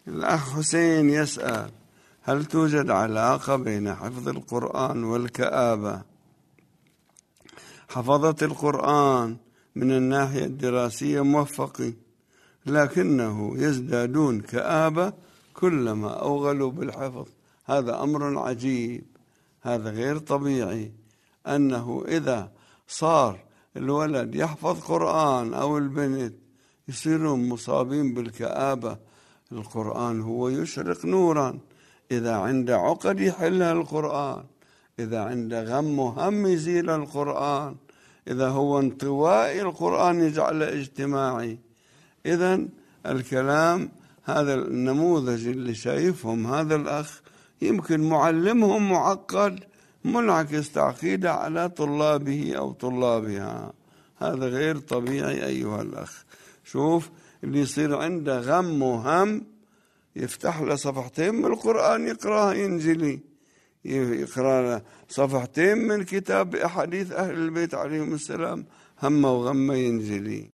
الأخ حسين يسأل: هل توجد علاقة بين حفظ القرآن والكآبة؟ حفظة القرآن من الناحية الدراسية موفقين، لكنه يزدادون كآبة كلما أوغلوا بالحفظ. هذا أمر عجيب، هذا غير طبيعي، أنه إذا صار الولد يحفظ قرآن أو البنت يصيرون مصابين بالكآبة. القرآن هو يشرق نورا، إذا عنده عقد يحلها القرآن، إذا عنده غم وهم يزيل القرآن، إذا هو انطوائي القرآن يجعله اجتماعي. إذن الكلام هذا النموذج اللي شايفهم هذا الأخ يمكن معلمهم معقد منعكس تعقيده على طلابه أو طلابها. هذا غير طبيعي أيها الأخ. شوف اللي يصير عنده غم وهم يفتح له صفحتين من القرآن يقرأها ينجلي، يقرأ له صفحتين من كتاب أحاديث أهل البيت عليهم السلام هم وغم ينجلي.